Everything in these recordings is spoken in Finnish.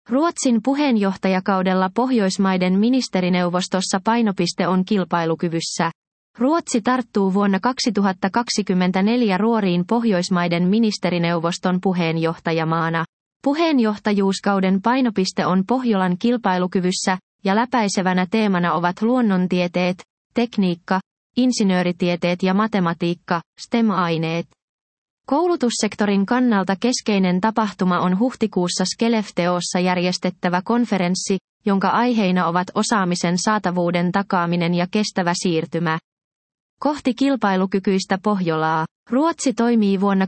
Ruotsin puheenjohtajakaudella Pohjoismaiden ministerineuvostossa painopiste on kilpailukyvyssä. Ruotsi tarttuu vuonna 2024 ruoriin Pohjoismaiden ministerineuvoston puheenjohtajamaana. Puheenjohtajuuskauden painopiste on Pohjolan kilpailukyvyssä, ja läpäisevänä teemana ovat luonnontieteet, tekniikka, insinööritieteet ja matematiikka, STEM-aineet. Koulutussektorin kannalta keskeinen tapahtuma on huhtikuussa Skellefteåssa järjestettävä konferenssi, jonka aiheina ovat osaamisen saatavuuden takaaminen ja kestävä siirtymä kohti kilpailukykyistä Pohjolaa. Ruotsi toimii vuonna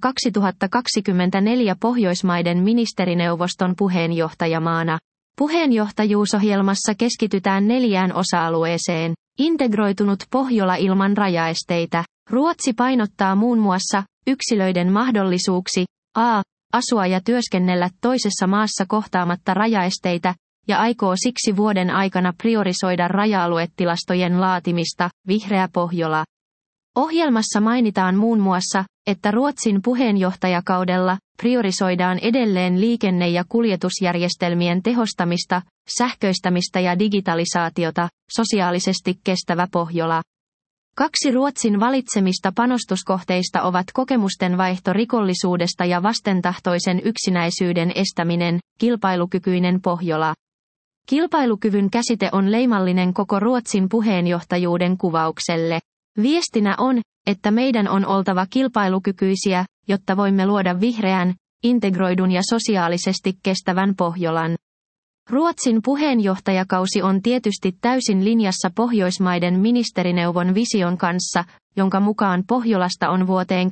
2024 Pohjoismaiden ministerineuvoston puheenjohtajamaana. Puheenjohtajuusohjelmassa keskitytään 4 osa-alueeseen. Integroitunut Pohjola ilman rajaesteitä. Ruotsi painottaa muun muassa yksilöiden mahdollisuuksi asua ja työskennellä toisessa maassa kohtaamatta rajaesteitä, ja aikoo siksi vuoden aikana priorisoida raja-aluetilastojen laatimista, Vihreä Pohjola. Ohjelmassa mainitaan muun muassa, että Ruotsin puheenjohtajakaudella priorisoidaan edelleen liikenne- ja kuljetusjärjestelmien tehostamista, sähköistämistä ja digitalisaatiota, sosiaalisesti kestävä Pohjola. 2 Ruotsin valitsemista panostuskohteista ovat kokemusten vaihto rikollisuudesta ja vastentahtoisen yksinäisyyden estäminen, kilpailukykyinen Pohjola. Kilpailukyvyn käsite on leimallinen koko Ruotsin puheenjohtajuuden kuvaukselle. Viestinä on, että meidän on oltava kilpailukykyisiä, jotta voimme luoda vihreän, integroidun ja sosiaalisesti kestävän Pohjolan. Ruotsin puheenjohtajakausi on tietysti täysin linjassa Pohjoismaiden ministerineuvon vision kanssa, jonka mukaan Pohjolasta on vuoteen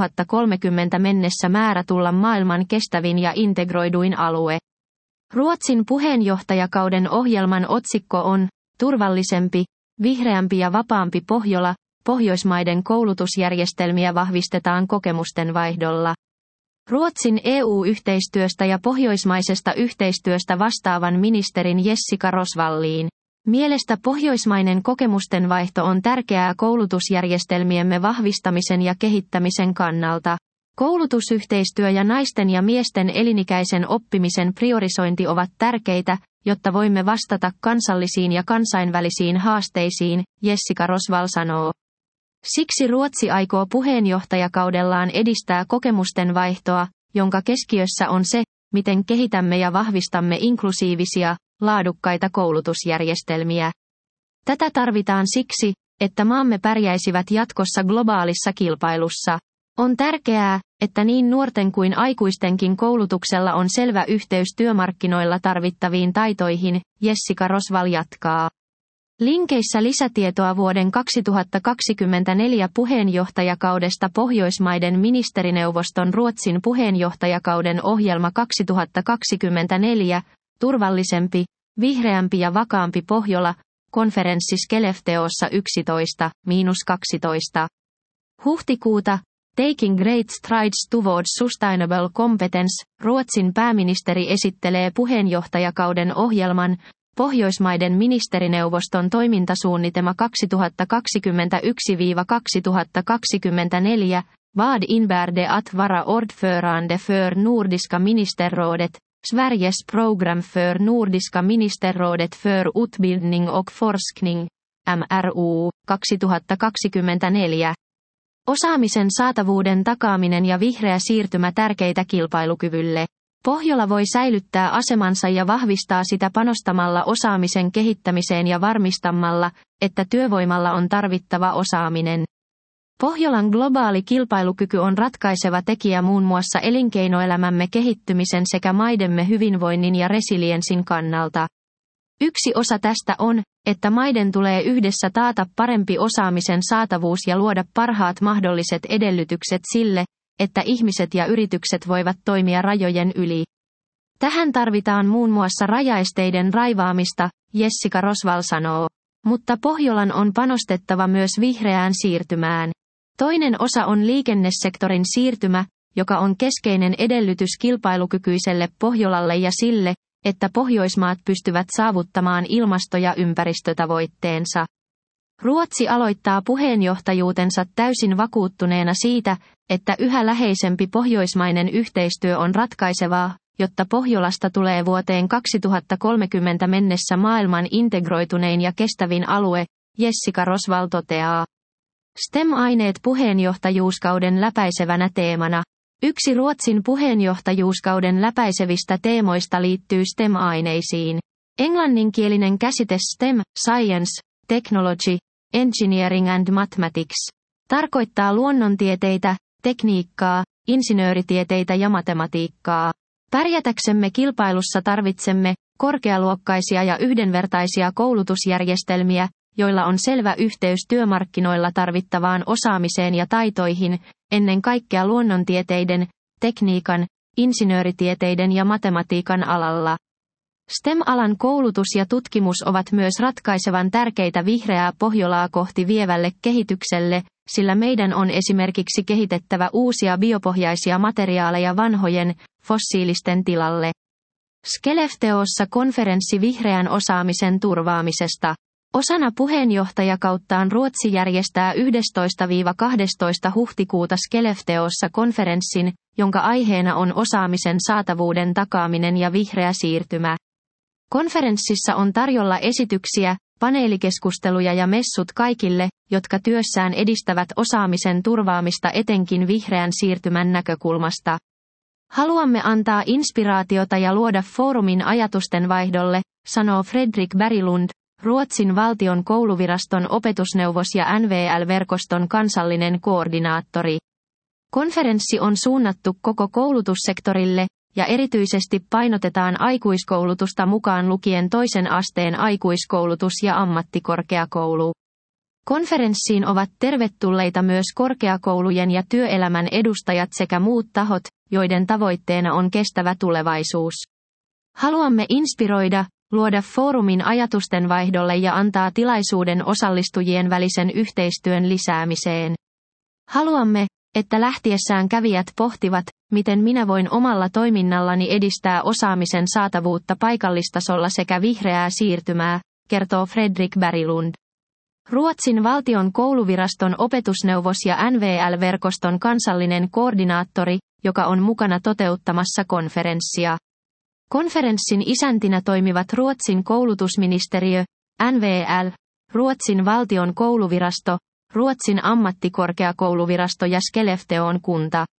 2030 mennessä määrä tulla maailman kestävin ja integroiduin alue. Ruotsin puheenjohtajakauden ohjelman otsikko on Turvallisempi, vihreämpi ja vapaampi Pohjola. Pohjoismaiden koulutusjärjestelmiä vahvistetaan kokemusten vaihdolla. Ruotsin EU-yhteistyöstä ja pohjoismaisesta yhteistyöstä vastaavan ministerin Jessica Roswallin mielestä pohjoismainen kokemusten vaihto on tärkeää koulutusjärjestelmiemme vahvistamisen ja kehittämisen kannalta. Koulutusyhteistyö ja naisten ja miesten elinikäisen oppimisen priorisointi ovat tärkeitä, jotta voimme vastata kansallisiin ja kansainvälisiin haasteisiin, Jessica Roswall sanoo. Siksi Ruotsi aikoo puheenjohtajakaudellaan edistää kokemusten vaihtoa, jonka keskiössä on se, miten kehitämme ja vahvistamme inklusiivisia, laadukkaita koulutusjärjestelmiä. Tätä tarvitaan siksi, että maamme pärjäisivät jatkossa globaalissa kilpailussa. On tärkeää, että niin nuorten kuin aikuistenkin koulutuksella on selvä yhteys työmarkkinoilla tarvittaviin taitoihin, Jessica Roswall jatkaa. Linkeissä lisätietoa vuoden 2024 puheenjohtajakaudesta Pohjoismaiden ministerineuvoston Ruotsin puheenjohtajakauden ohjelma 2024, Turvallisempi, vihreämpi ja vakaampi Pohjola, konferenssi Skellefteåssa 11-12. Huhtikuuta, Taking Great Strides Towards Sustainable Competence, Ruotsin pääministeri esittelee puheenjohtajakauden ohjelman, Pohjoismaiden ministerineuvoston toimintasuunnitelma 2021-2024, Vad innebär det att vara ordförande för Nordiska ministerrådet, Sveriges program för Nordiska ministerrådet för utbildning och forskning, MRU, 2024. Osaamisen saatavuuden takaaminen ja vihreä siirtymä tärkeitä kilpailukyvylle. Pohjola voi säilyttää asemansa ja vahvistaa sitä panostamalla osaamisen kehittämiseen ja varmistamalla, että työvoimalla on tarvittava osaaminen. Pohjolan globaali kilpailukyky on ratkaiseva tekijä muun muassa elinkeinoelämämme kehittymisen sekä maidemme hyvinvoinnin ja resilienssin kannalta. Yksi osa tästä on, että maiden tulee yhdessä taata parempi osaamisen saatavuus ja luoda parhaat mahdolliset edellytykset sille, että ihmiset ja yritykset voivat toimia rajojen yli. Tähän tarvitaan muun muassa rajaesteiden raivaamista, Jessica Roswall sanoo. Mutta Pohjolan on panostettava myös vihreään siirtymään. Toinen osa on liikennesektorin siirtymä, joka on keskeinen edellytys kilpailukykyiselle Pohjolalle ja sille, että Pohjoismaat pystyvät saavuttamaan ilmasto- ja ympäristötavoitteensa. Ruotsi aloittaa puheenjohtajuutensa täysin vakuuttuneena siitä, että yhä läheisempi pohjoismainen yhteistyö on ratkaisevaa, jotta Pohjolasta tulee vuoteen 2030 mennessä maailman integroitunein ja kestävin alue, Jessica Rosvall toteaa. STEM-aineet puheenjohtajuuskauden läpäisevänä teemana. Yksi Ruotsin puheenjohtajuuskauden läpäisevistä teemoista liittyy STEM-aineisiin. Englanninkielinen käsite STEM, Science, Technology, Engineering and Mathematics, tarkoittaa luonnontieteitä, tekniikkaa, insinööritieteitä ja matematiikkaa. Pärjätäksemme kilpailussa tarvitsemme korkealuokkaisia ja yhdenvertaisia koulutusjärjestelmiä, joilla on selvä yhteys työmarkkinoilla tarvittavaan osaamiseen ja taitoihin, ennen kaikkea luonnontieteiden, tekniikan, insinööritieteiden ja matematiikan alalla. STEM-alan koulutus ja tutkimus ovat myös ratkaisevan tärkeitä vihreää Pohjolaa kohti vievälle kehitykselle, sillä meidän on esimerkiksi kehitettävä uusia biopohjaisia materiaaleja vanhojen, fossiilisten tilalle. Skelefteåssa konferenssi vihreän osaamisen turvaamisesta. Osana puheenjohtajakauttaan Ruotsi järjestää 11–12 huhtikuuta Skelefteåssa konferenssin, jonka aiheena on osaamisen saatavuuden takaaminen ja vihreä siirtymä. Konferenssissa on tarjolla esityksiä, paneelikeskusteluja ja messut kaikille, jotka työssään edistävät osaamisen turvaamista etenkin vihreän siirtymän näkökulmasta. Haluamme antaa inspiraatiota ja luoda foorumin ajatustenvaihdolle, sanoo Fredrik Berglund, Ruotsin valtion kouluviraston opetusneuvos ja NVL-verkoston kansallinen koordinaattori. Konferenssi on suunnattu koko koulutussektorille, ja erityisesti painotetaan aikuiskoulutusta mukaan lukien toisen asteen aikuiskoulutus ja ammattikorkeakoulu. Konferenssiin ovat tervetulleita myös korkeakoulujen ja työelämän edustajat sekä muut tahot, joiden tavoitteena on kestävä tulevaisuus. Haluamme inspiroida, luoda foorumin ajatustenvaihdolle ja antaa tilaisuuden osallistujien välisen yhteistyön lisäämiseen. Haluamme, että lähtiessään kävijät pohtivat, miten minä voin omalla toiminnallani edistää osaamisen saatavuutta paikallistasolla sekä vihreää siirtymää, kertoo Fredrik Berglund. Ruotsin valtion kouluviraston opetusneuvos ja NVL-verkoston kansallinen koordinaattori, joka on mukana toteuttamassa konferenssia. Konferenssin isäntinä toimivat Ruotsin koulutusministeriö, NVL, Ruotsin valtion kouluvirasto, Ruotsin ammattikorkeakouluvirasto ja Skellefteån kunta.